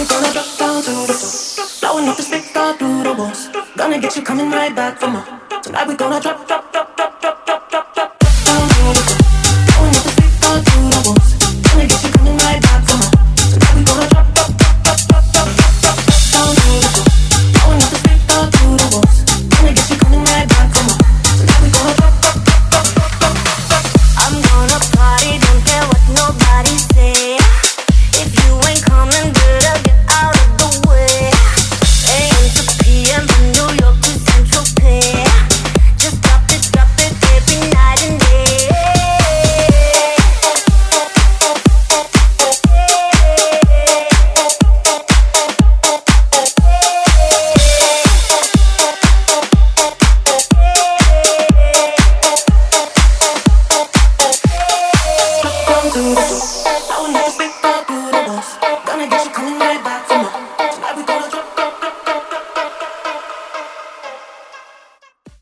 we're gonna drop down to the floor. Blowing up the speaker through the walls. Gonna get you coming right back for more. Tonight we're gonna drop, drop, drop, drop, drop, drop, drop, drop down to the floor. Blowing up the speaker through the walls. Gonna get you coming right back for more. Tonight we're gonna drop, drop, drop, drop, drop, drop, drop, drop down to the floor. Blowing up the speaker through the walls. Gonna get you coming right back for more. Tonight we're gonna drop, drop, drop, drop, drop, drop, drop. I'm gonna party, don't care what nobody say. If you ain't coming, better get out of the way. AM to PM from New York to Central Pay. Just drop it every night and day. Drop down to the floor.